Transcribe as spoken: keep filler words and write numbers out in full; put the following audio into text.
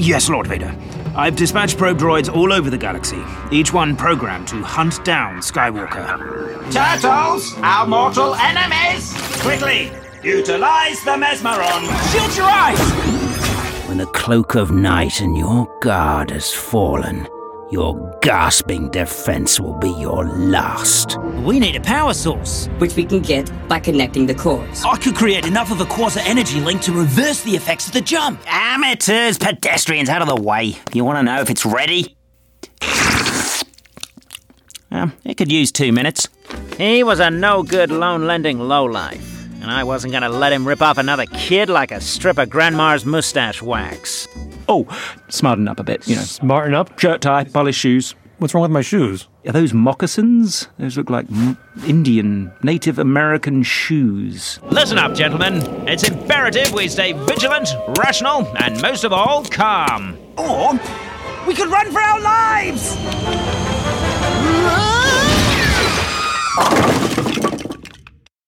Yes, Lord Vader. I've dispatched probe droids all over the galaxy, each one programmed to hunt down Skywalker. Turtles, our mortal enemies! Quickly, utilize the Mesmeron! Shield your eyes! When the cloak of night and your guard has fallen, your gasping defense will be your last. We need a power source. Which we can get by connecting the cores. I could create enough of a quasi-energy link to reverse the effects of the jump. Amateurs, pedestrians, out of the way. You want to know if it's ready? Um, it could use two minutes. He was a no-good loan-lending lowlife, and I wasn't going to let him rip off another kid like a strip of Grandma's mustache wax. Oh, smarten up a bit, you know. Smarten up? Shirt tie, polished shoes. What's wrong with my shoes? Are those moccasins? Those look like m- Indian, Native American shoes. Listen up, gentlemen. It's imperative we stay vigilant, rational, and most of all, calm. Or we could run for our lives!